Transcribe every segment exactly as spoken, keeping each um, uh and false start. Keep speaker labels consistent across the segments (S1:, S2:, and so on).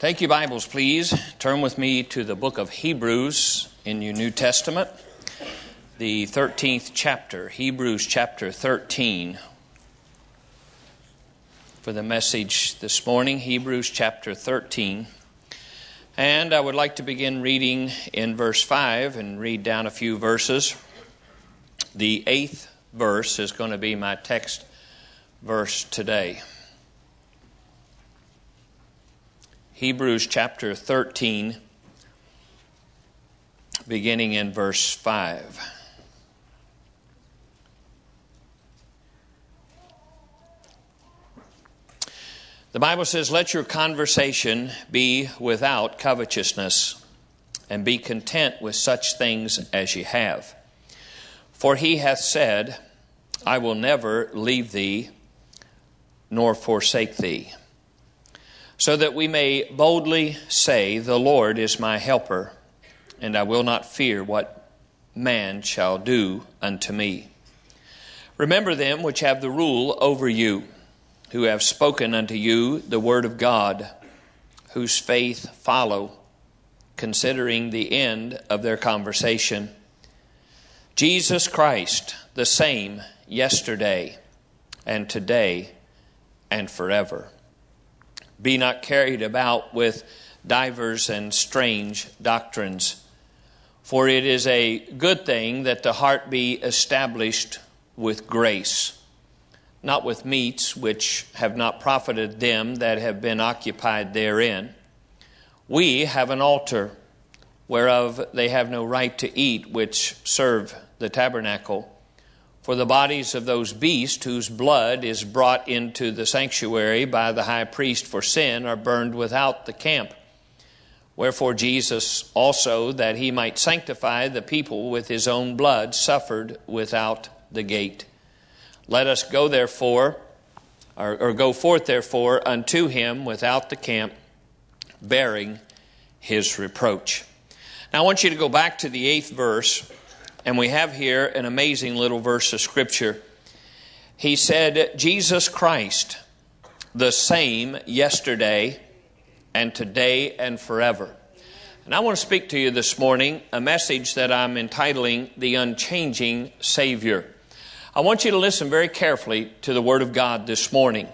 S1: Take your Bibles, please. Turn with me to the book of Hebrews in your New Testament, the thirteenth chapter, Hebrews chapter thirteen. For the message this morning, Hebrews chapter thirteen. And I would like to begin reading in verse five and read down a few verses. The eighth verse is going to be my text verse today. Hebrews chapter thirteen, beginning in verse five. The Bible says, "Let your conversation be without covetousness, and be content with such things as ye have. For he hath said, I will never leave thee, nor forsake thee. So that we may boldly say, The Lord is my helper, and I will not fear what man shall do unto me. Remember them which have the rule over you, who have spoken unto you the word of God, whose faith follow, considering the end of their conversation. Jesus Christ, the same yesterday and today and forever. Be not carried about with divers and strange doctrines. For it is a good thing that the heart be established with grace, not with meats which have not profited them that have been occupied therein. We have an altar, whereof they have no right to eat, which serve the tabernacle. For the bodies of those beasts whose blood is brought into the sanctuary by the high priest for sin are burned without the camp. Wherefore Jesus also, that he might sanctify the people with his own blood, suffered without the gate. Let us go therefore, or, or go forth therefore unto him without the camp, bearing his reproach." Now I want you to go back to the eighth verse. And we have here an amazing little verse of Scripture. He said, Jesus Christ, the same yesterday and today and forever. And I want to speak to you this morning a message that I'm entitling The Unchanging Savior. I want you to listen very carefully to the Word of God this morning.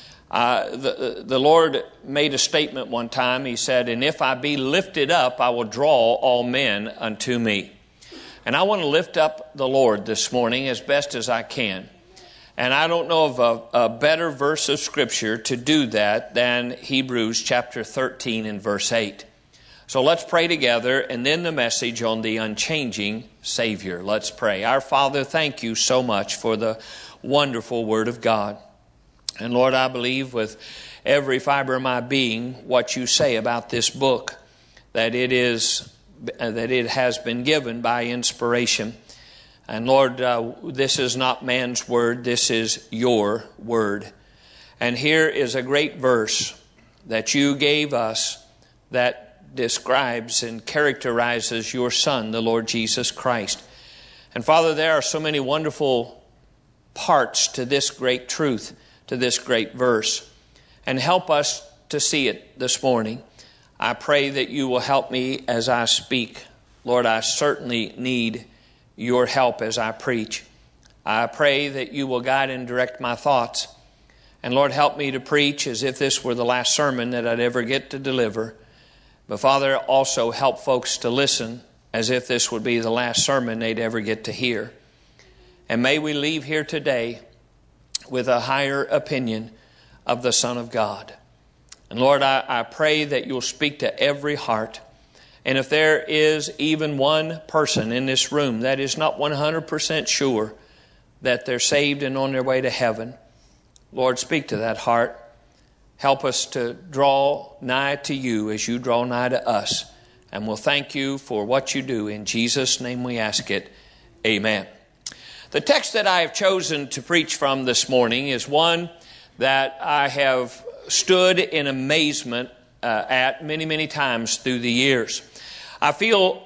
S1: Uh, the, the Lord made a statement one time. He said, "And if I be lifted up, I will draw all men unto me." And I want to lift up the Lord this morning as best as I can. And I don't know of a, a better verse of Scripture to do that than Hebrews chapter thirteen and verse eight. So let's pray together, and then the message on the unchanging Savior. Let's pray. Our Father, thank you so much for the wonderful Word of God. And Lord, I believe with every fiber of my being what you say about this book, that it is that it has been given by inspiration. And Lord, uh, this is not man's word, this is your word. And here is a great verse that you gave us that describes and characterizes your Son, the Lord Jesus Christ. And Father, there are so many wonderful parts to this great truth, to this great verse. And help us to see it this morning. I pray that you will help me as I speak. Lord, I certainly need your help as I preach. I pray that you will guide and direct my thoughts. And Lord, help me to preach as if this were the last sermon that I'd ever get to deliver. But Father, also help folks to listen as if this would be the last sermon they'd ever get to hear. And may we leave here today with a higher opinion of the Son of God. And Lord, I, I pray that you'll speak to every heart. And if there is even one person in this room that is not one hundred percent sure that they're saved and on their way to heaven, Lord, speak to that heart. Help us to draw nigh to you as you draw nigh to us. And we'll thank you for what you do. In Jesus' name we ask it. Amen. The text that I have chosen to preach from this morning is one that I have stood in amazement uh, at many, many times through the years. I feel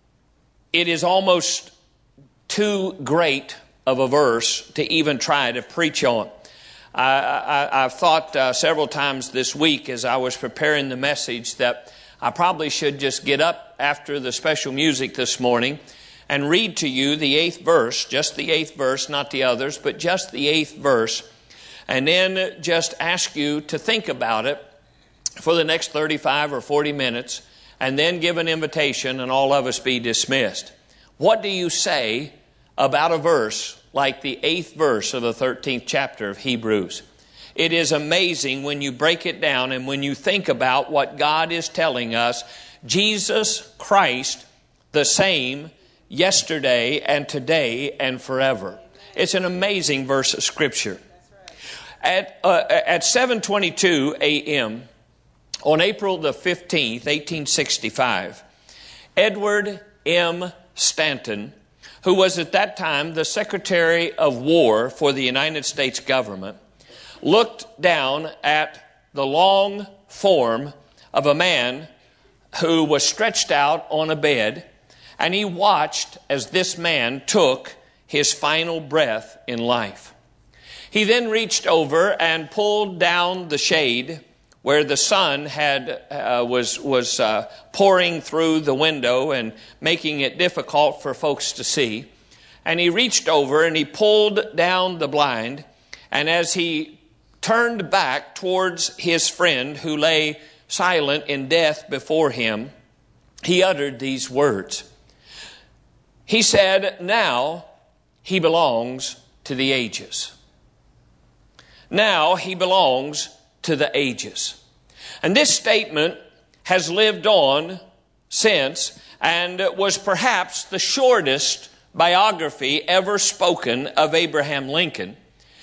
S1: it is almost too great of a verse to even try to preach on. I, I, I've thought uh, several times this week as I was preparing the message that I probably should just get up after the special music this morning and read to you the eighth verse, just the eighth verse, not the others, but just the eighth verse, and then just ask you to think about it for the next thirty-five or forty minutes, and then give an invitation and all of us be dismissed. What do you say about a verse like the eighth verse of the thirteenth chapter of Hebrews? It is amazing when you break it down and when you think about what God is telling us. Jesus Christ, the same yesterday and today and forever. It's an amazing verse of Scripture. At, uh, at seven twenty-two a.m., on April the fifteenth, eighteen sixty-five, Edward M. Stanton, who was at that time the Secretary of War for the United States government, looked down at the long form of a man who was stretched out on a bed, and he watched as this man took his final breath in life. He then reached over and pulled down the shade where the sun had uh, was was uh, pouring through the window and making it difficult for folks to see. And he reached over and he pulled down the blind. And as he turned back towards his friend who lay silent in death before him, he uttered these words. He said, "Now he belongs to the ages. Now he belongs to the ages." And this statement has lived on since and was perhaps the shortest biography ever spoken of Abraham Lincoln.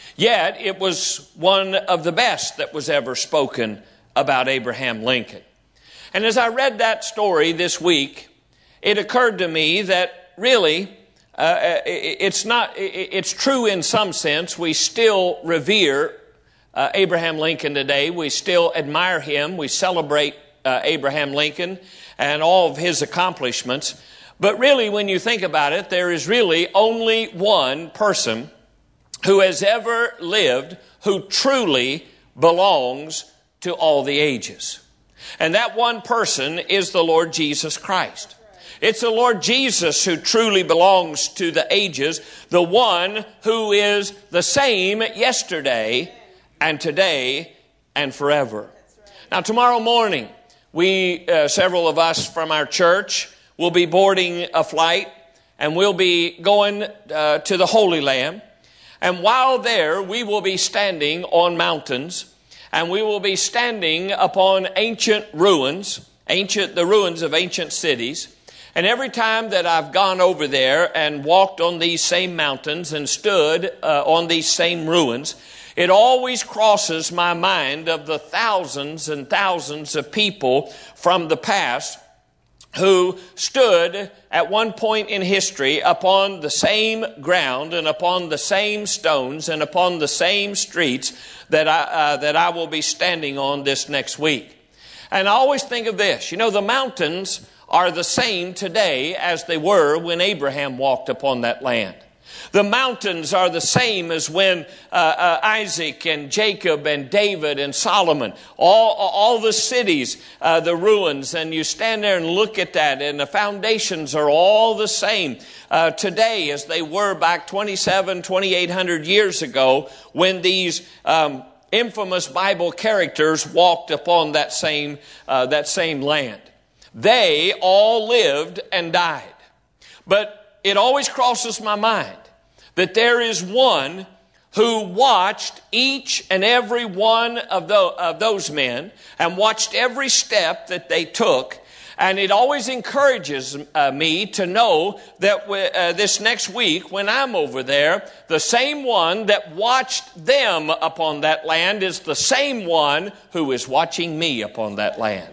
S1: Yet it was one of the best that was ever spoken about Abraham Lincoln. And as I read that story this week, it occurred to me that really uh, it's not, it's true in some sense. We still revere Uh, Abraham Lincoln today. We still admire him. We celebrate uh, Abraham Lincoln and all of his accomplishments. But really, when you think about it, there is really only one person who has ever lived who truly belongs to all the ages. And that one person is the Lord Jesus Christ. It's the Lord Jesus who truly belongs to the ages, the one who is the same yesterday and today and forever. Now, tomorrow morning, we, uh, several of us from our church, will be boarding a flight and we'll be going uh, to the Holy Land. And while there, we will be standing on mountains and we will be standing upon ancient ruins, ancient, the ruins of ancient cities. And every time that I've gone over there and walked on these same mountains and stood uh, on these same ruins, it always crosses my mind of the thousands and thousands of people from the past who stood at one point in history upon the same ground and upon the same stones and upon the same streets that I, uh, that I will be standing on this next week. And I always think of this. You know, the mountains are the same today as they were when Abraham walked upon that land. The mountains are the same as when uh, uh, Isaac and Jacob and David and Solomon, all, all the cities, uh, the ruins, and you stand there and look at that, and the foundations are all the same uh, today as they were back twenty-seven, twenty-eight hundred years ago when these um, infamous Bible characters walked upon that same, uh, that same land. They all lived and died. But it always crosses my mind that there is one who watched each and every one of, the, of those men and watched every step that they took. And it always encourages uh, me to know that w- uh, this next week when I'm over there, the same one that watched them upon that land is the same one who is watching me upon that land.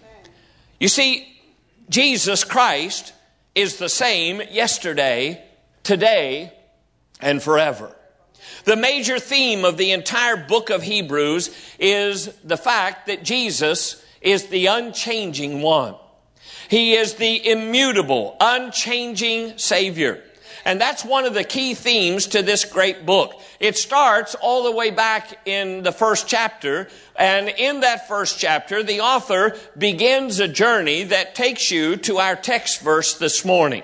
S1: You see, Jesus Christ is the same yesterday, today, and forever. The major theme of the entire book of Hebrews is the fact that Jesus is the unchanging one. He is the immutable, unchanging Savior. And that's one of the key themes to this great book. It starts all the way back in the first chapter. And in that first chapter, the author begins a journey that takes you to our text verse this morning.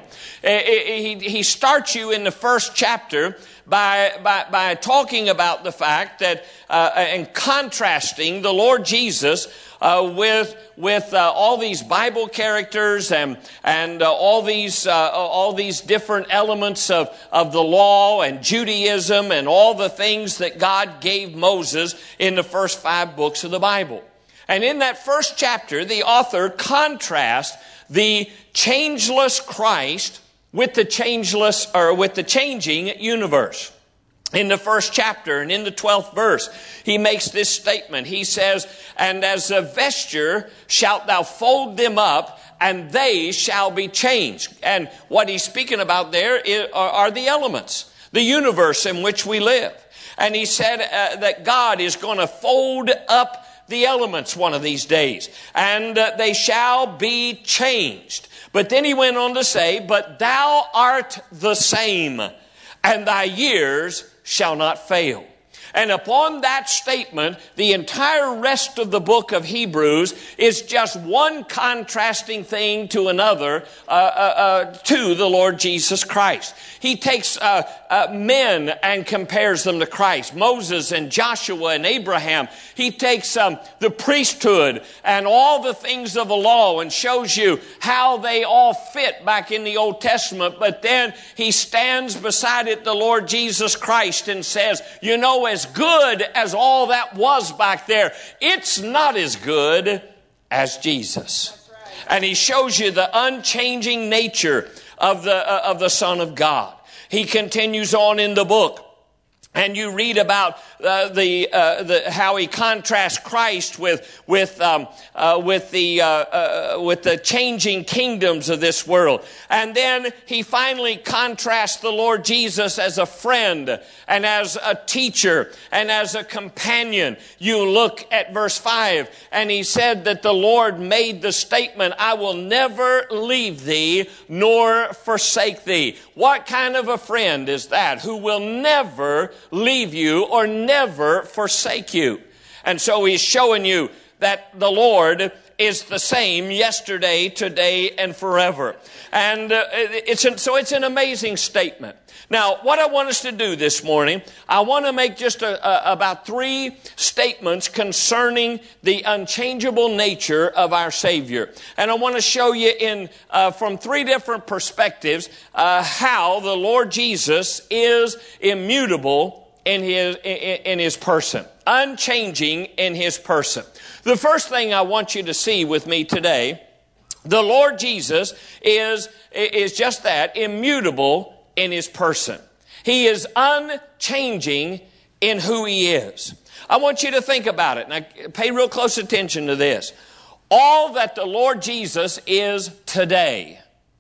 S1: He, he starts you in the first chapter by, by, by talking about the fact that, uh, and contrasting the Lord Jesus uh, with, with uh, all these Bible characters and, and uh, all these, uh, all these different elements of, of the law and Judaism and all the things that God gave Moses in the first five books of the Bible. And in that first chapter, the author contrasts the changeless Christ with the changeless, or with the changing universe. In the first chapter and in the twelfth verse, he makes this statement. He says, "And as a vesture shalt thou fold them up, and they shall be changed." And what he's speaking about there is, are, are the elements, the universe in which we live. And he said uh, that God is going to fold up the elements one of these days, and uh, they shall be changed. But then he went on to say, "But thou art the same, and thy years shall not fail." And upon that statement, the entire rest of the book of Hebrews is just one contrasting thing to another, uh, uh, uh, to the Lord Jesus Christ. He takes uh, uh, men and compares them to Christ. Moses and Joshua and Abraham. He takes um, the priesthood and all the things of the law and shows you how they all fit back in the Old Testament. But then he stands beside it, the Lord Jesus Christ, and says, you know, as good as all that was back there, it's not as good as Jesus. And he shows you the unchanging nature of the uh, of the Son of God. He continues on in the book, and you read about uh, the uh, the how he contrasts Christ with with um, uh, with the uh, uh, with the changing kingdoms of this world, and then he finally contrasts the Lord Jesus as a friend and as a teacher and as a companion. You look at verse five, and he said that the Lord made the statement, "I will never leave thee nor forsake thee." What kind of a friend is that, who will never leave you or never forsake you? And so he's showing you that the Lord is the same yesterday, today, and forever. And uh, it's an, so it's an amazing statement. Now, what I want us to do this morning, I want to make just a, a, about three statements concerning the unchangeable nature of our Savior. And I want to show you in uh, from three different perspectives uh, how the Lord Jesus is immutable in his in, in his person, unchanging in his person. The first thing I want you to see with me today, the Lord Jesus is is just that, immutable in his person. He is unchanging in who he is. I want you to think about it. Now, pay real close attention to this. All that the Lord Jesus is today,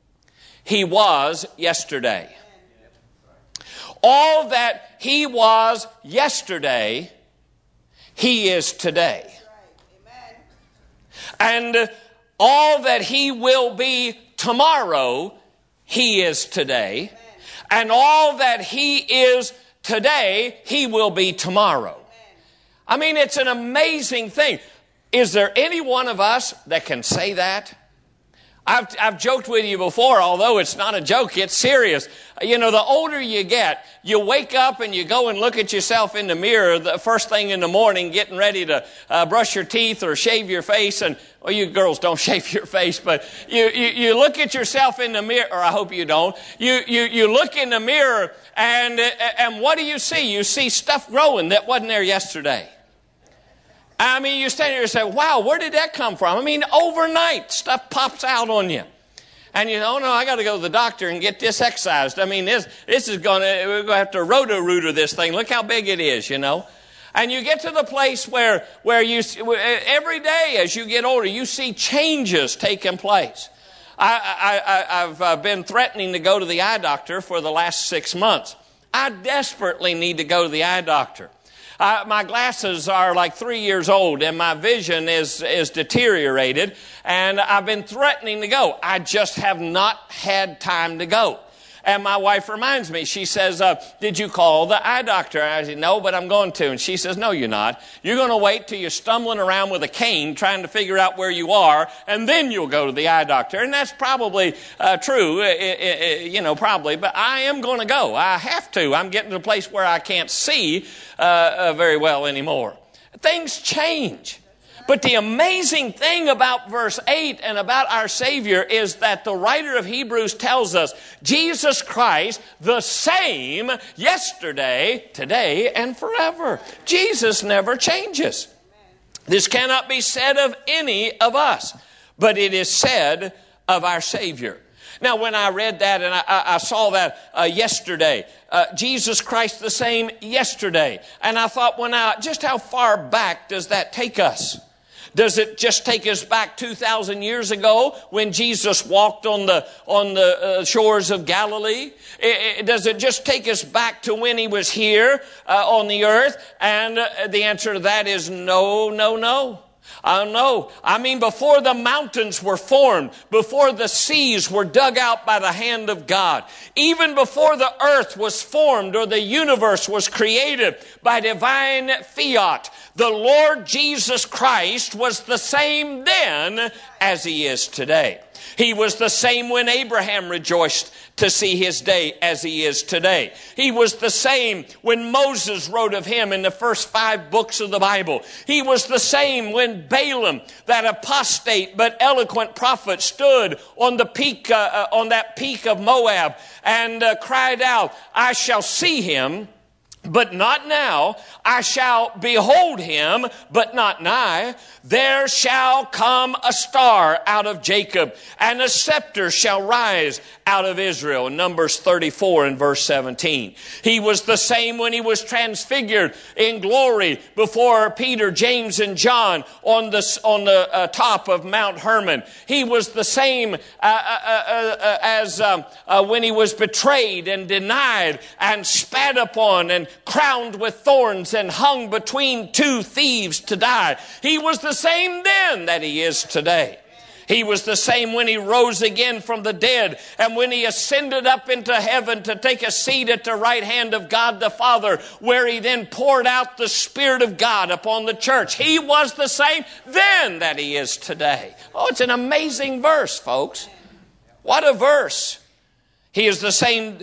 S1: he was yesterday. All that he was yesterday, he is today. And all that he will be tomorrow, he is today. And all that he is today, he will be tomorrow. I mean, it's an amazing thing. Is there any one of us that can say that? I've, I've joked with you before, although it's not a joke, it's serious. You know, the older you get, you wake up and you go and look at yourself in the mirror the first thing in the morning, getting ready to uh, brush your teeth or shave your face. And, well, you girls don't shave your face, but you, you, you look at yourself in the mirror, or I hope you don't. You, you, you look in the mirror, and, and what do you see? You see stuff growing that wasn't there yesterday. I mean, you stand here and say, wow, where did that come from? I mean, overnight, stuff pops out on you. And you know, oh no, I got to go to the doctor and get this excised. I mean, this this is going to, we're going to have to roto-rooter this thing. Look how big it is, you know. And you get to the place where, where you, every day as you get older, you see changes taking place. I, I, I've uh, been threatening to go to the eye doctor for the last six months. I desperately need to go to the eye doctor. Uh, my glasses are like three years old, and my vision is, is deteriorated, and I've been threatening to go. I just have not had time to go. And my wife reminds me, she says, uh, did you call the eye doctor? I said, no, but I'm going to. And she says, no, you're not. You're going to wait till you're stumbling around with a cane trying to figure out where you are, and then you'll go to the eye doctor. And that's probably uh, true, uh, uh, you know, probably. But I am going to go. I have to. I'm getting to a place where I can't see uh, uh, very well anymore. Things change. But the amazing thing about verse eight and about our Savior is that the writer of Hebrews tells us Jesus Christ, the same yesterday, today, and forever. Jesus never changes. This cannot be said of any of us, but it is said of our Savior. Now, when I read that and I, I saw that uh, yesterday, uh, Jesus Christ the same yesterday, and I thought, well, now, just how far back does that take us? Does it just take us back two thousand years ago when Jesus walked on the on the uh, shores of Galilee? It, it, does it just take us back to when he was here uh, on the earth? And uh, the answer to that is no, no, no. I don't know. I mean, before the mountains were formed, before the seas were dug out by the hand of God, even before the earth was formed or the universe was created by divine fiat, the Lord Jesus Christ was the same then as he is today. He was the same when Abraham rejoiced to see his day as he is today. He was the same when Moses wrote of him in the first five books of the Bible. He was the same when Balaam, that apostate but eloquent prophet, stood on the peak, uh, uh, on that peak of Moab and uh, cried out, I shall see him, but not now. I shall behold him, but not nigh. There shall come a star out of Jacob, and a scepter shall rise out of Israel. Numbers thirty-four and verse seventeen. He was the same when he was transfigured in glory before Peter, James, and John on the, on the uh, top of Mount Hermon. He was the same uh, uh, uh, uh, as um, uh, when he was betrayed and denied and spat upon and crowned with thorns and hung between two thieves to die. He was the same then that he is today. He was the same when he rose again from the dead and when he ascended up into heaven to take a seat at the right hand of God the Father, where he then poured out the Spirit of God upon the church. He was the same then that he is today. Oh, it's an amazing verse, folks. What a verse. He is the same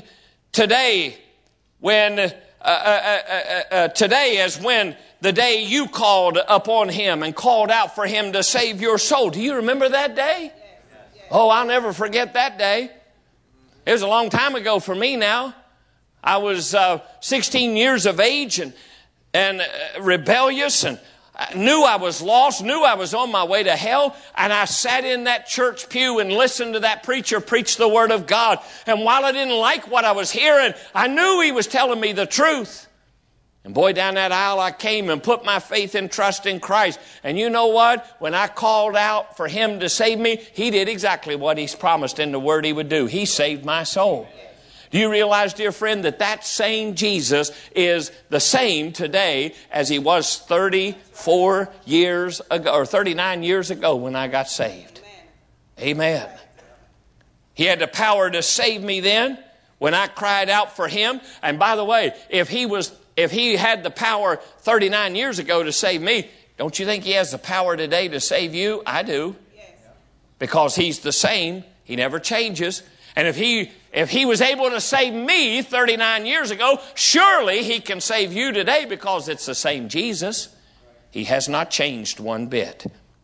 S1: today when uh, uh, uh, uh, today as when the day you called upon him and called out for him to save your soul. Do you remember that day? Oh, I'll never forget that day. It was a long time ago for me now. I was uh, sixteen years of age and, and uh, rebellious, and I knew I was lost, knew I was on my way to hell, and I sat in that church pew and listened to that preacher preach the Word of God. And while I didn't like what I was hearing, I knew he was telling me the truth. And boy, down that aisle I came and put my faith and trust in Christ. And you know what? When I called out for him to save me, he did exactly what he's promised in the Word he would do. He saved my soul. Do you realize, dear friend, that that same Jesus is the same today as he was thirty-four years ago, or thirty-nine years ago when I got saved? Amen. Amen. He had the power to save me then when I cried out for him. And by the way, if he was, if he had the power thirty-nine years ago to save me, don't you think he has the power today to save you? I do. Because he's the same. He never changes. And if he if he was able to save me thirty-nine years ago, surely he can save you today, because it's the same Jesus. He has not changed one bit.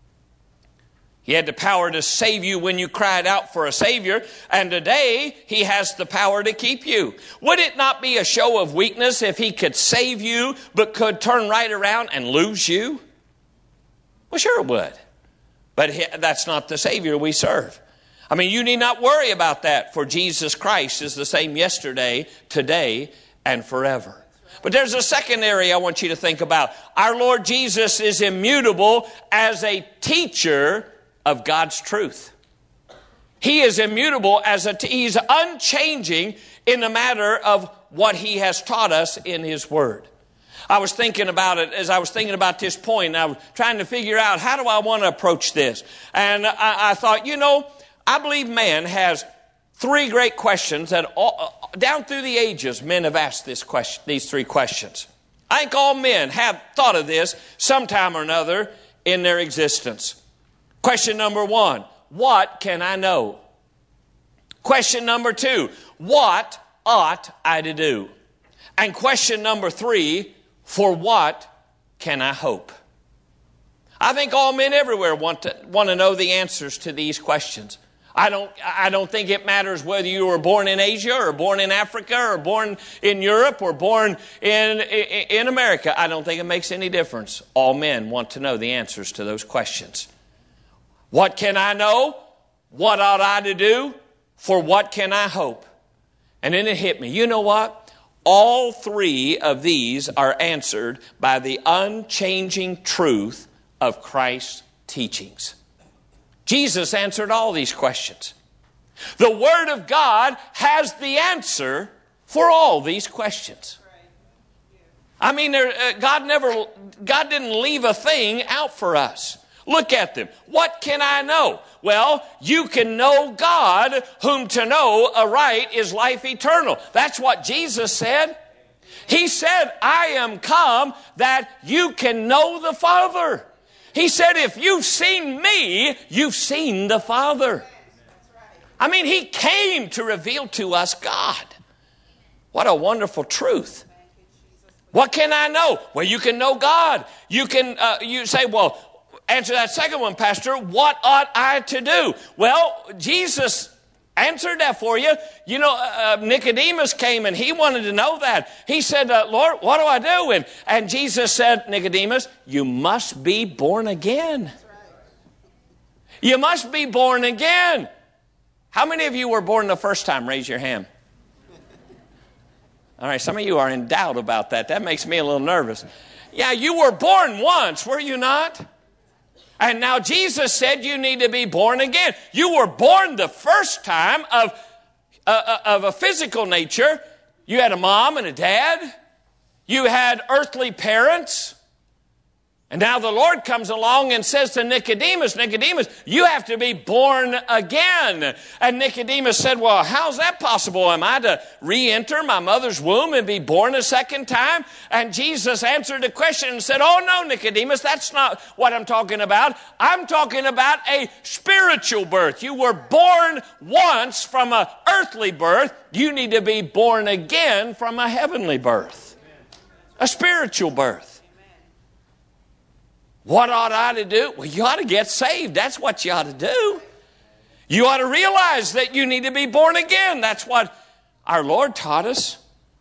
S1: He had the power to save you when you cried out for a Savior, and today he has the power to keep you. Would it not be a show of weakness if he could save you but could turn right around and lose you? Well, sure it would. But that's not the Savior we serve. I mean, you need not worry about that, for Jesus Christ is the same yesterday, today, and forever. But there's a second area I want you to think about. Our Lord Jesus is immutable as a teacher of God's truth. He is immutable as a, t- he's unchanging in the matter of what he has taught us in his word. I was thinking about it as I was thinking about this point, and I was trying to figure out, how do I want to approach this? And I, I thought, you know, I believe man has three great questions that all, down through the ages, men have asked this question, these three questions. I think all men have thought of this sometime or another in their existence. Question number one, what can I know? Question number two, what ought I to do? And question number three, for what can I hope? I think all men everywhere want to want to know the answers to these questions. I don't I don't think it matters whether you were born in Asia or born in Africa or born in Europe or born in, in, in America. I don't think it makes any difference. All men want to know the answers to those questions. What can I know? What ought I to do? For what can I hope? And then it hit me. You know what? All three of these are answered by the unchanging truth of Christ's teachings. Jesus answered all these questions. The Word of God has the answer for all these questions. I mean, there, uh, God never, God didn't leave a thing out for us. Look at them. What can I know? Well, you can know God, whom to know aright is life eternal. That's what Jesus said. He said, I am come that you can know the Father. He said, if you've seen me, you've seen the Father. I mean, He came to reveal to us God. What a wonderful truth. What can I know? Well, you can know God. You can, uh, you say, well, answer that second one, Pastor. What ought I to do? Well, Jesus answered that for you. You know, uh, Nicodemus came and he wanted to know that. He said, uh, Lord, what do I do? And, and Jesus said, Nicodemus, you must be born again. You must be born again. How many of you were born the first time? Raise your hand. All right, some of you are in doubt about that. That makes me a little nervous. Yeah, you were born once, were you not? And now Jesus said you need to be born again. You were born the first time of, uh, of a physical nature. You had a mom and a dad. You had earthly parents. And now the Lord comes along and says to Nicodemus, Nicodemus, you have to be born again. And Nicodemus said, well, how's that possible? Am I to re-enter my mother's womb and be born a second time? And Jesus answered the question and said, oh, no, Nicodemus, that's not what I'm talking about. I'm talking about a spiritual birth. You were born once from an earthly birth. You need to be born again from a heavenly birth, a spiritual birth. What ought I to do? Well, you ought to get saved. That's what you ought to do. You ought to realize that you need to be born again. That's what our Lord taught us.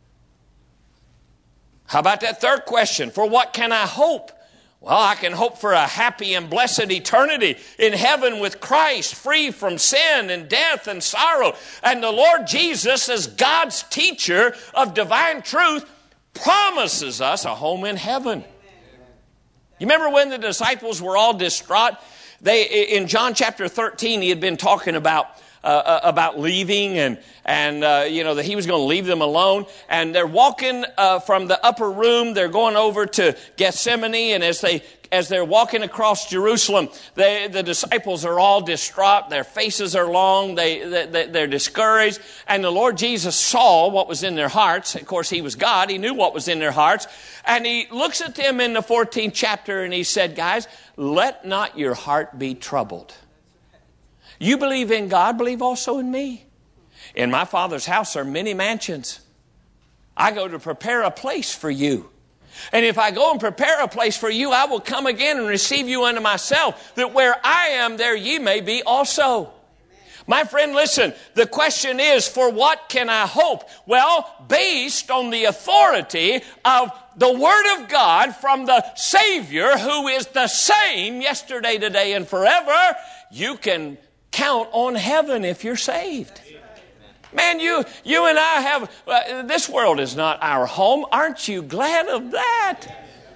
S1: How about that third question? For what can I hope? Well, I can hope for a happy and blessed eternity in heaven with Christ, free from sin and death and sorrow. And the Lord Jesus, as God's teacher of divine truth, promises us a home in heaven. You remember when the disciples were all distraught? They, in John chapter thirteen, he had been talking about uh, about leaving and and uh, you know that he was going to leave them alone. And they're walking uh, from the upper room. They're going over to Gethsemane, and as they as they're walking across Jerusalem, they, the disciples are all distraught. Their faces are long. They, they they're discouraged. And the Lord Jesus saw what was in their hearts. Of course, He was God. He knew what was in their hearts. And He looks at them in the fourteenth chapter and He said, guys, let not your heart be troubled. You believe in God, believe also in me. In my Father's house are many mansions. I go to prepare a place for you. And if I go and prepare a place for you, I will come again and receive you unto myself, that where I am, there ye may be also. My friend, listen, the question is, for what can I hope? Well, based on the authority of the Word of God from the Savior, who is the same yesterday, today, and forever, you can count on heaven if you're saved. Man, you you and I have, uh, this world is not our home. Aren't you glad of that?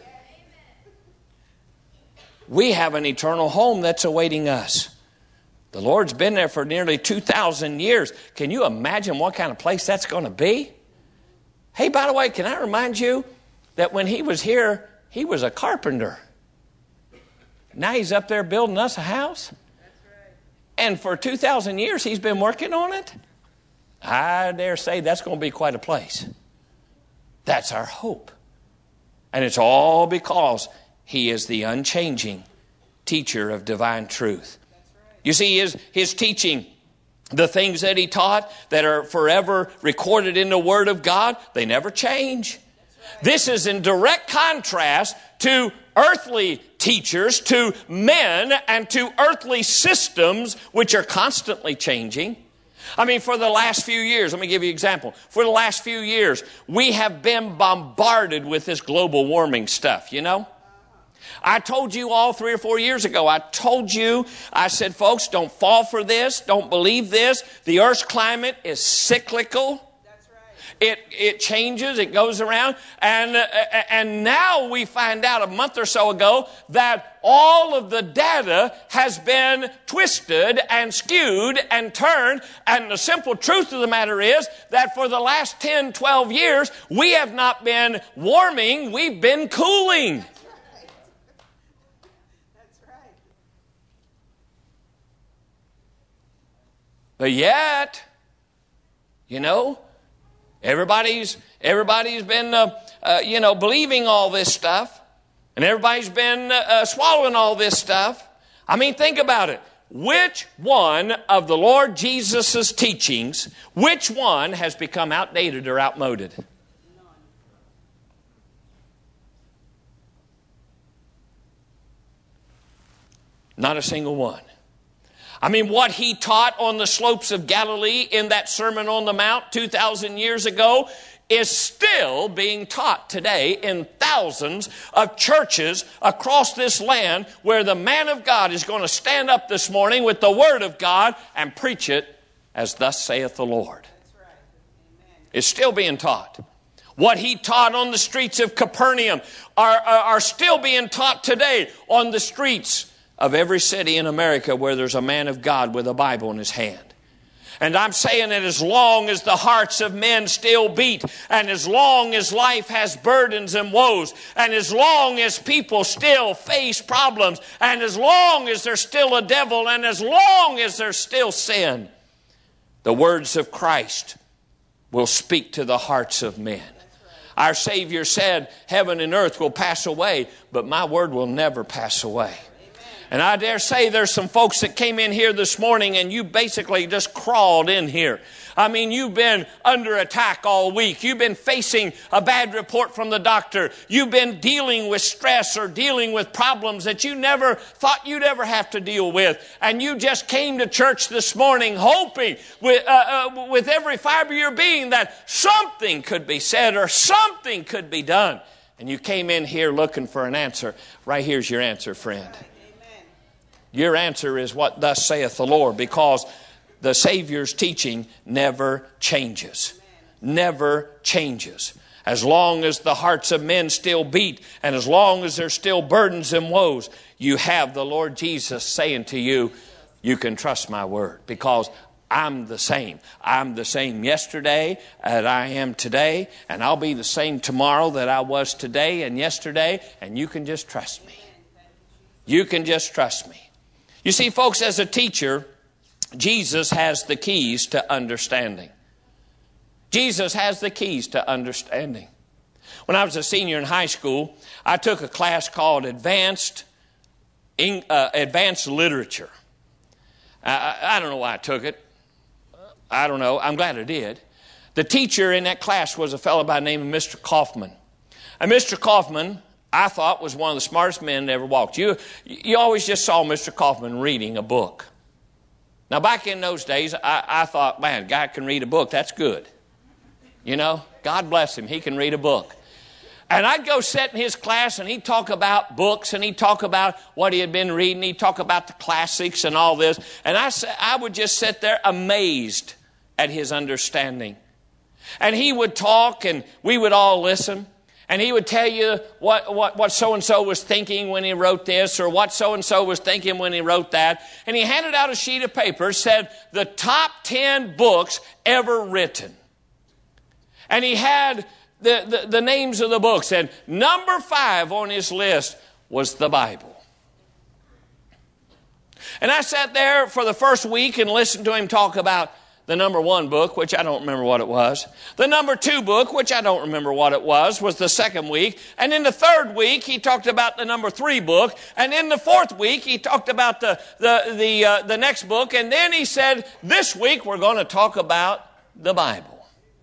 S1: We have an eternal home that's awaiting us. The Lord's been there for nearly two thousand years. Can you imagine what kind of place that's going to be? Hey, by the way, can I remind you that when He was here, He was a carpenter. Now He's up there building us a house. And for two thousand years, He's been working on it. I dare say that's going to be quite a place. That's our hope. And it's all because He is the unchanging teacher of divine truth. You see, his, his teaching, the things that He taught that are forever recorded in the Word of God, they never change. This is in direct contrast to earthly teachers, to men, and to earthly systems which are constantly changing. I mean, for the last few years, let me give you an example. For the last few years, we have been bombarded with this global warming stuff, you know? I told you all three or four years ago, I told you, I said, folks, don't fall for this. Don't believe this. The earth's climate is cyclical. It it changes, it goes around, and uh, and now we find out a month or so ago that all of the data has been twisted and skewed and turned, and the simple truth of the matter is that for the last ten, twelve years, we have not been warming, we've been cooling.
S2: That's right. That's right.
S1: But yet, you know, Everybody's everybody's been, uh, uh, you know, believing all this stuff. And everybody's been uh, uh, swallowing all this stuff. I mean, think about it. Which one of the Lord Jesus' teachings, which one has become outdated or outmoded? Not a single one. I mean, what He taught on the slopes of Galilee in that Sermon on the Mount two thousand years ago is still being taught today in thousands of churches across this land, where the man of God is going to stand up this morning with the Word of God and preach it as thus saith the Lord.
S2: That's right. Amen.
S1: It's still being taught. What He taught on the streets of Capernaum are, are, are still being taught today on the streets of every city in America where there's a man of God with a Bible in his hand. And I'm saying that as long as the hearts of men still beat, and as long as life has burdens and woes, and as long as people still face problems, and as long as there's still a devil, and as long as there's still sin, the words of Christ will speak to the hearts of men. Our Savior said, heaven and earth will pass away, but my word will never pass away. And I dare say there's some folks that came in here this morning and you basically just crawled in here. I mean, you've been under attack all week. You've been facing a bad report from the doctor. You've been dealing with stress or dealing with problems that you never thought you'd ever have to deal with. And you just came to church this morning hoping with, uh, uh, with every fiber of your being that something could be said or something could be done. And you came in here looking for an answer. Right here's your answer, friend. Your answer is what thus saith the Lord, because the Savior's teaching never changes. Never changes. As long as the hearts of men still beat, and as long as there's still burdens and woes, you have the Lord Jesus saying to you, you can trust my word, because I'm the same. I'm the same yesterday as I am today, and I'll be the same tomorrow that I was today and yesterday, and you can just trust me. You can just trust me. You see, folks, as a teacher, Jesus has the keys to understanding. Jesus has the keys to understanding. When I was a senior in high school, I took a class called Advanced, uh, Advanced Literature. I, I don't know why I took it. I don't know. I'm glad I did. The teacher in that class was a fellow by the name of Mister Kaufman. And Mister Kaufman, I thought, was one of the smartest men that ever walked. You, you always just saw Mister Kaufman reading a book. Now, back in those days, I, I thought, man, a guy can read a book. That's good. You know, God bless him. He can read a book. And I'd go sit in his class, and he'd talk about books, and he'd talk about what he had been reading. He'd talk about the classics and all this. And I, I would just sit there amazed at his understanding. And he would talk, and we would all listen. And he would tell you what, what, what so-and-so was thinking when he wrote this, or what so-and-so was thinking when he wrote that. And he handed out a sheet of paper, said the top ten books ever written. And he had the, the, the names of the books. And number five on his list was the Bible. And I sat there for the first week and listened to him talk about the number one book, which I don't remember what it was. The number two book, which I don't remember what it was, was the second week. And in the third week, he talked about the number three book. And in the fourth week, he talked about the, the, the, uh, the next book. And then he said, this week we're going to talk about the Bible.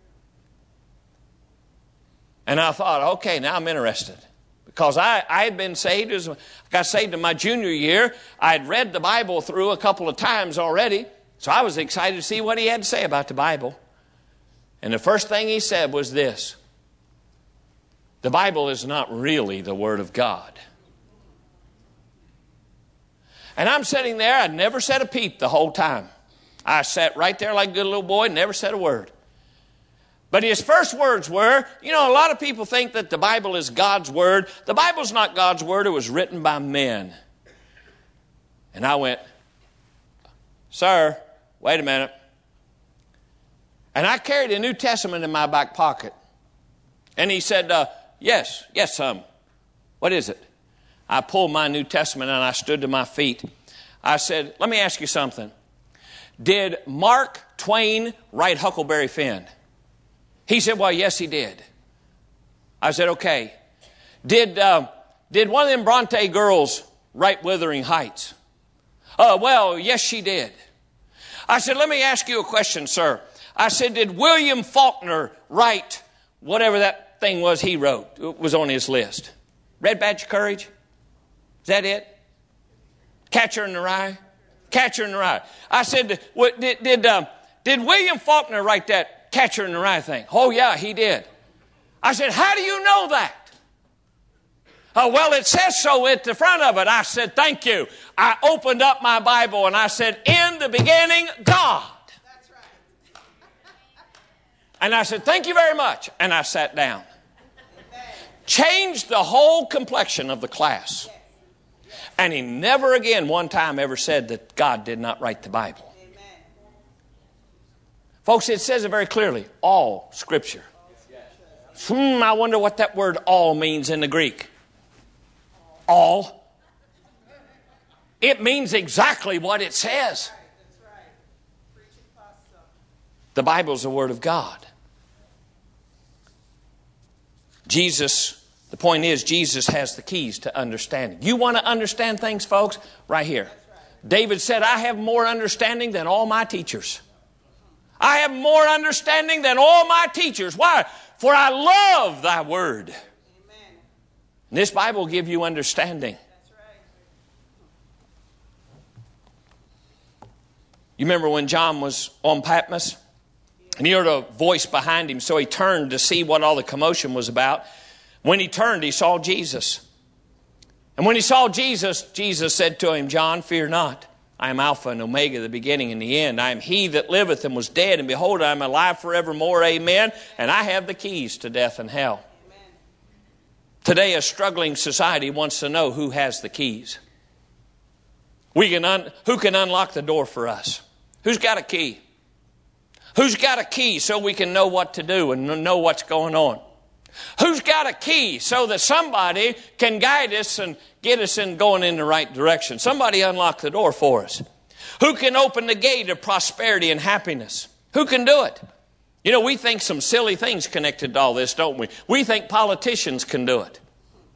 S1: And I thought, okay, now I'm interested. Because I, I had been saved, as I got saved in my junior year. I had read the Bible through a couple of times already. So I was excited to see what he had to say about the Bible. And the first thing he said was this: the Bible is not really the Word of God. And I'm sitting there, I'd never said a peep the whole time. I sat right there like a good little boy, never said a word. But his first words were, you know, a lot of people think that the Bible is God's Word. The Bible's not God's Word, it was written by men. And I went, sir, wait a minute. And I carried a New Testament in my back pocket. And he said, uh, yes, yes, son. What is it? I pulled my New Testament and I stood to my feet. I said, let me ask you something. Did Mark Twain write Huckleberry Finn? He said, well, yes, he did. I said, okay. Did, uh, did one of them Bronte girls write Wuthering Heights? Uh, well, yes, she did. I said, let me ask you a question, sir. I said, did William Faulkner write whatever that thing was he wrote? It was on his list. Red Badge of Courage? Is that it? Catcher in the Rye? Catcher in the Rye. I said, what, did, did, uh, did William Faulkner write that Catcher in the Rye thing? Oh, yeah, he did. I said, how do you know that? Oh, well, it says so at the front of it. I said, thank you. I opened up my Bible and I said, in the beginning, God.
S2: That's right.
S1: And I said, thank you very much. And I sat down.
S2: Amen.
S1: Changed the whole complexion of the class. And he never again one time ever said that God did not write the Bible.
S2: Amen.
S1: Folks, it says it very clearly. All Scripture. Hmm, I wonder what that word all means in the Greek. All. It means exactly what it says.
S2: That's right. Preaching pasta.
S1: The Bible's the Word of God. Jesus, the point is, Jesus has the keys to understanding. You want to understand things, folks? Right here. David said, I have more understanding than all my teachers. I have more understanding than all my teachers. Why? For I love thy word.
S2: Amen.
S1: And this Bible will give you understanding.
S2: That's right.
S1: You remember when John was on Patmos? And he heard a voice behind him, so he turned to see what all the commotion was about. When he turned, he saw Jesus. And when he saw Jesus, Jesus said to him, John, fear not. I am Alpha and Omega, the beginning and the end. I am he that liveth and was dead, and behold, I am alive forevermore. Amen. And I have the keys to death and hell.
S2: Amen.
S1: Today, a struggling society wants to know who has the keys. We can un- who can unlock the door for us? Who's got a key? Who's got a key so we can know what to do and know what's going on? Who's got a key so that somebody can guide us and get us in going in the right direction? Somebody unlock the door for us. Who can open the gate of prosperity and happiness? Who can do it? You know, we think some silly things connected to all this, don't we? We think politicians can do it.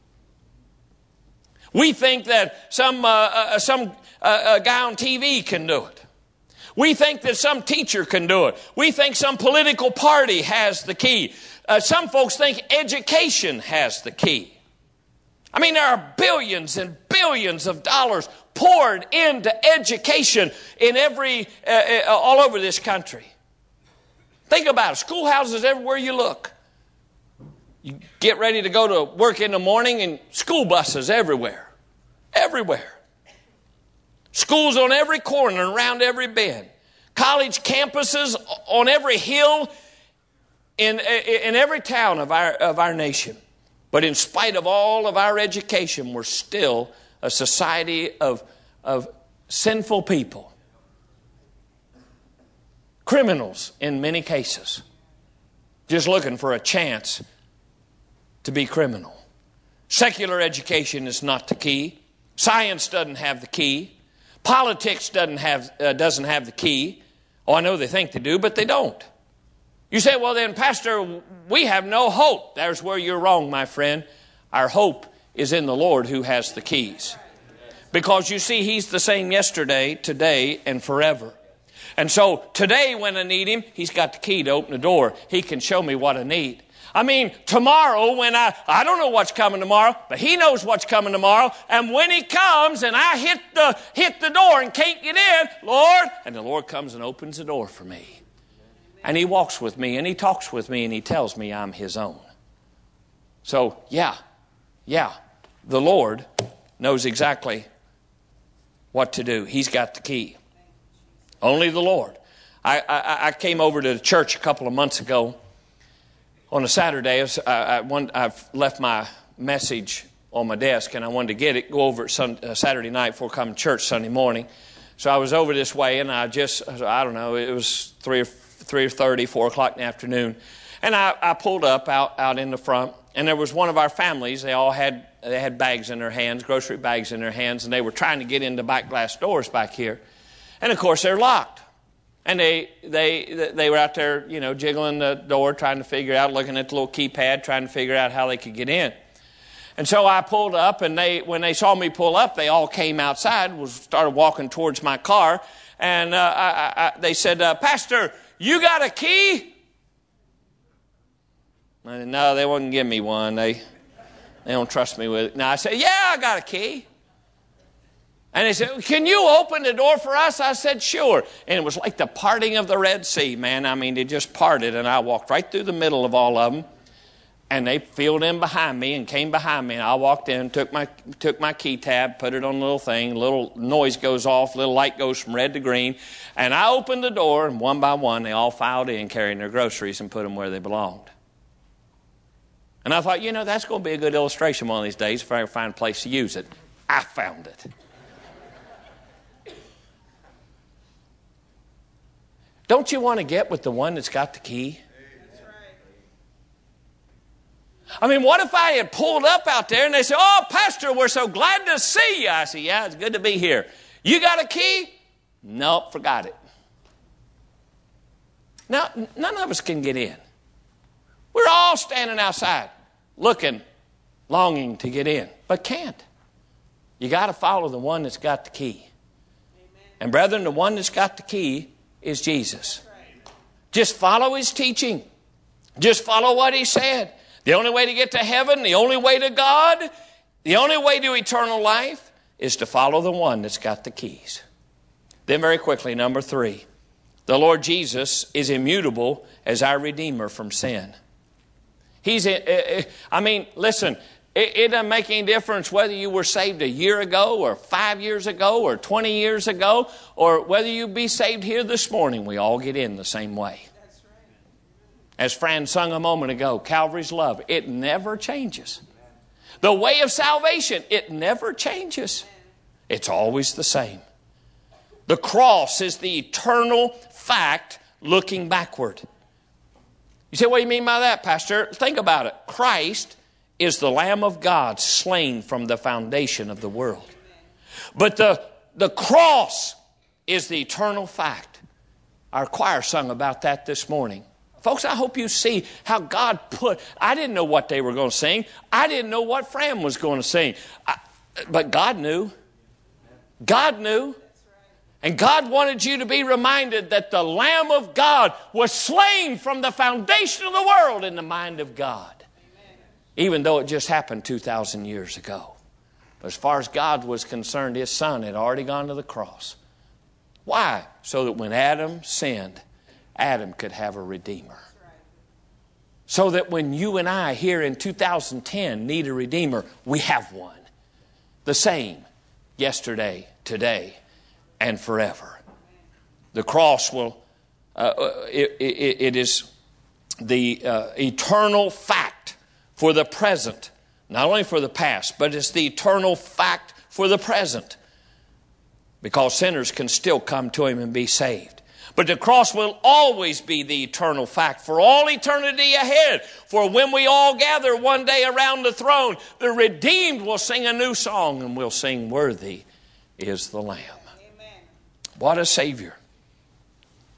S1: We think that some, uh, uh, some uh, uh, guy on T V can do it. We think that some teacher can do it. We think some political party has the key. Uh, some folks think education has the key. I mean, there are billions and billions of dollars poured into education in every, uh, uh, all over this country. Think about it. Schoolhouses everywhere you look. You get ready to go to work in the morning and school buses everywhere. Everywhere. Schools on every corner and around every bend. College campuses on every hill in, in every town of our, of our nation. But in spite of all of our education, we're still a society of, of sinful people. Criminals in many cases. Just looking for a chance to be criminal. Secular education is not the key. Science doesn't have the key. Politics doesn't have, uh, doesn't have the key. Oh, I know they think they do, but they don't. You say, well then, Pastor, we have no hope. There's where you're wrong, my friend. Our hope is in the Lord who has the keys. Because you see, He's the same yesterday, today, and forever. And so today when I need Him, He's got the key to open the door. He can show me what I need. I mean, tomorrow when I, I don't know what's coming tomorrow, but He knows what's coming tomorrow. And when He comes and I hit the, hit the door and can't get in, Lord, and the Lord comes and opens the door for me. And He walks with me and He talks with me and He tells me I'm His own. So, yeah, yeah, the Lord knows exactly what to do. He's got the key. Only the Lord. I, I, I came over to the church a couple of months ago on a Saturday. I, I, one, I've left my message on my desk and I wanted to get it, go over it sun, uh, Saturday night before coming to church Sunday morning. So I was over this way and I just, I don't know, it was three or three thirty, four o'clock in the afternoon. And I, I pulled up out, out in the front, and there was one of our families. They all had they had bags in their hands, grocery bags in their hands, and they were trying to get into back glass doors back here. And of course they're locked. And they they they were out there, you know, jiggling the door, trying to figure out, looking at the little keypad, trying to figure out how they could get in. And so I pulled up, and they when they saw me pull up, they all came outside, was started walking towards my car, and uh, I, I, they said, uh, Pastor, you got a key? I said, no, they wouldn't give me one. They they don't trust me with it. Now I said, yeah, I got a key. And they said, can you open the door for us? I said, sure. And it was like the parting of the Red Sea, man. I mean, it just parted, and I walked right through the middle of all of them. And they filled in behind me and came behind me. And I walked in, took my took my key tab, put it on the little thing. Little noise goes off, little light goes from red to green. And I opened the door, and one by one, they all filed in carrying their groceries and put them where they belonged. And I thought, you know, that's going to be a good illustration one of these days if I ever find a place to use it. I found it. Don't you want to get with the one that's got the key? I mean, what if I had pulled up out there and they said, oh, Pastor, we're so glad to see you. I said, yeah, it's good to be here. You got a key? Nope, forgot it. Now, none of us can get in. We're all standing outside looking, longing to get in, but can't. You got to follow the one that's got the key. Amen. And brethren, the one that's got the key is Jesus. Right. Just follow His teaching. Just follow what He said. The only way to get to heaven, the only way to God, the only way to eternal life is to follow the one that's got the keys. Then very quickly, number three, the Lord Jesus is immutable as our Redeemer from sin. He's, I mean, listen, it, it doesn't make any difference whether you were saved a year ago or five years ago or twenty years ago or whether you be saved here this morning. We all get in the same way. As Fran sung a moment ago, Calvary's love, it never changes. The way of salvation, it never changes. It's always the same. The cross is the eternal fact looking backward. You say, what do you mean by that, Pastor? Think about it. Christ is the Lamb of God slain from the foundation of the world. But the, the cross is the eternal fact. Our choir sung about that this morning. Folks, I hope you see how God put, I didn't know what they were going to sing. I didn't know what Fran was going to sing. I, but God knew. God knew. And God wanted you to be reminded that the Lamb of God was slain from the foundation of the world in the mind of God. Even though it just happened two thousand years ago. But as far as God was concerned, His Son had already gone to the cross. Why? So that when Adam sinned, Adam could have a Redeemer. So that when you and I here in two thousand ten need a Redeemer, we have one. The same yesterday, today, and forever. The cross will, uh, it, it, it is the uh, eternal fact for the present. Not only for the past, but it's the eternal fact for the present. Because sinners can still come to Him and be saved. But the cross will always be the eternal fact for all eternity ahead. For when we all gather one day around the throne, the redeemed will sing a new song and we'll sing, worthy is the Lamb. Amen. What a Savior.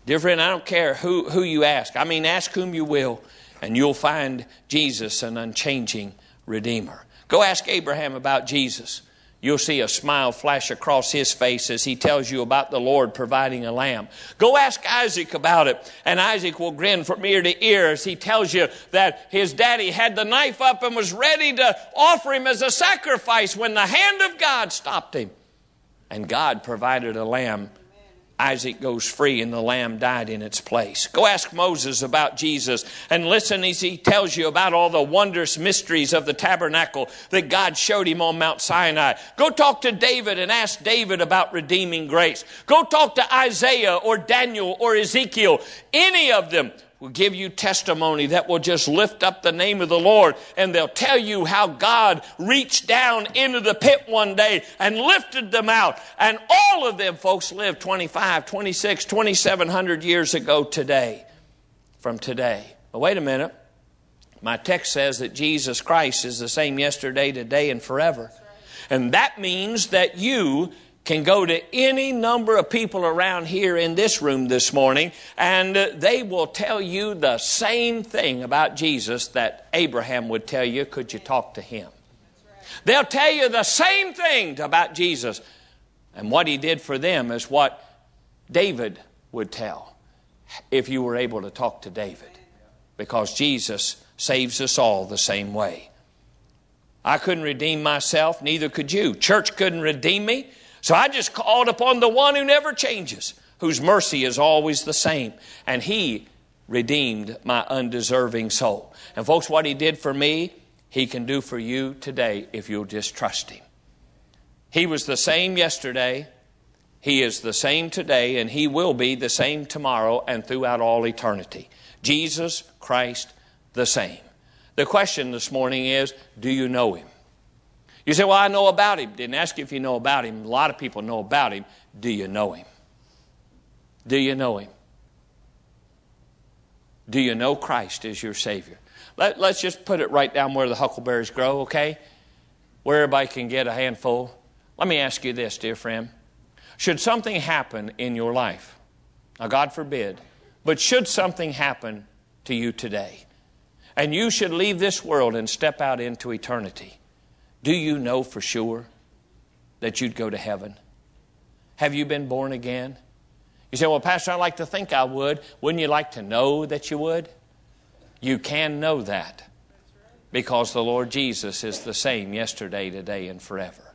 S1: Dear friend, I don't care who, who you ask. I mean, ask whom you will, and you'll find Jesus an unchanging Redeemer. Go ask Abraham about Jesus. You'll see a smile flash across his face as he tells you about the Lord providing a lamb. Go ask Isaac about it, and Isaac will grin from ear to ear as he tells you that his daddy had the knife up and was ready to offer him as a sacrifice when the hand of God stopped him. And God provided a lamb. Isaac goes free and the lamb died in its place. Go ask Moses about Jesus and listen as he tells you about all the wondrous mysteries of the tabernacle that God showed him on Mount Sinai. Go talk to David and ask David about redeeming grace. Go talk to Isaiah or Daniel or Ezekiel. Any of them will give you testimony that will just lift up the name of the Lord, and they'll tell you how God reached down into the pit one day and lifted them out. And all of them, folks, lived twenty-five, twenty-six, twenty-seven hundred years ago today, from today. But wait a minute. My text says that Jesus Christ is the same yesterday, today, and forever. And that means that you can go to any number of people around here in this room this morning, and they will tell you the same thing about Jesus that Abraham would tell you. Could you talk to him? They'll tell you the same thing about Jesus. And what he did for them is what David would tell if you were able to talk to David. Because Jesus saves us all the same way. I couldn't redeem myself, neither could you. Church couldn't redeem me. So I just called upon the one who never changes, whose mercy is always the same. And he redeemed my undeserving soul. And folks, what he did for me, he can do for you today if you'll just trust him. He was the same yesterday. He is the same today, and he will be the same tomorrow and throughout all eternity. Jesus Christ the same. The question this morning is, do you know him? You say, well, I know about him. Didn't ask you if you know about him. A lot of people know about him. Do you know him? Do you know him? Do you know Christ as your Savior? Let, let's just put it right down where the huckleberries grow, okay? Where everybody can get a handful. Let me ask you this, dear friend. Should something happen in your life, now God forbid, but should something happen to you today, and you should leave this world and step out into eternity, do you know for sure that you'd go to heaven? Have you been born again? You say, well, Pastor, I'd like to think I would. Wouldn't you like to know that you would? You can know that because the Lord Jesus is the same yesterday, today, and forever.